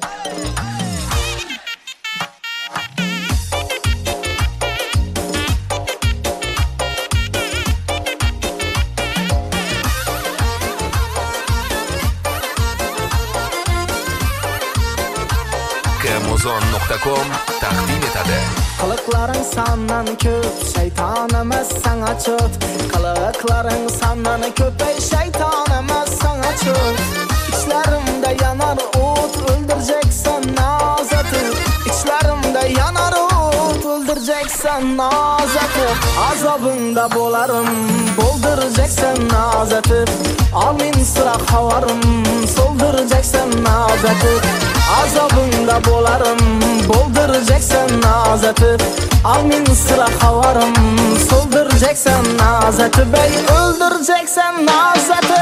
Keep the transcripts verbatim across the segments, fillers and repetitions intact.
Kemozon nokta com taqdim etadi. Qiliqlaring sandan ko'p, shayton emas sana chut. Qiliqlaring sandan ko'p, ey shayton emas sana chut. İçlerimde yanar o't, öldüreceksen nazatı. İçlerimde yanar o't, öldüreceksen nazatı. Azabında bolarım, bolduracaksan nazatı. Almin sıra havarım, solduracaksan nazatı. Azabında bolarım, bolduracaksan nazatı. Almin sıra havarım, solduracaksan nazatı. Bey öldüreceksan nazatı.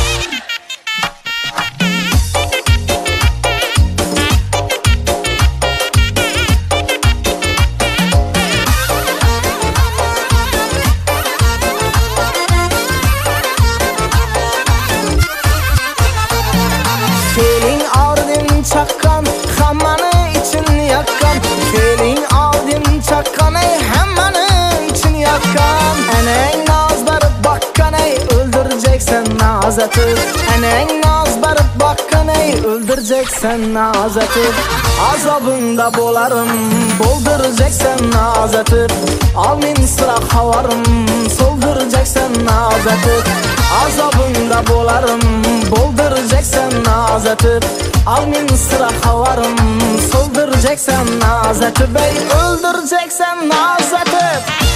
Felin ardın çakkan, hammanı için yakkan. Felin ardın çakkan, ey hammanı için yakkan. Enen naz barıp bakkan, ey öldüreceksen nazatı. Enen naz barıp bakkan, ey öldüreceksen nazatı. Azabında bolarım, bolduracaksan nazatı. Almin sıra havarım, solduracaksan nazatı. Azabında bolarım, bolduracaksan nazatı. Almin sıra havarım, solduracaksan nazatı. Bey öldüreceksan nazatı.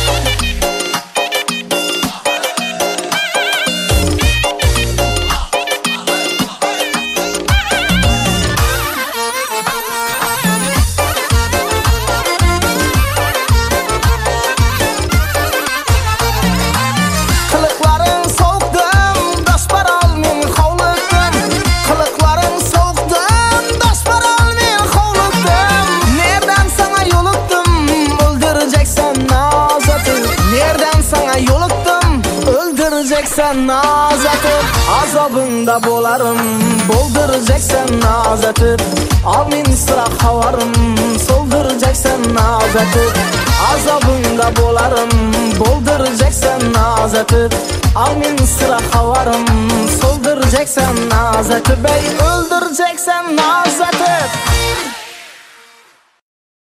Öldüreceksen nazatı. Azabında bolarım, bolduracaksan nazatı. Almin sıra havarım, solduracaksan nazatı. Azabında bolarım, bolduracaksan nazatı. Almin sıra havarım, solduracaksan nazatı. Bey öldüreceksen nazatı.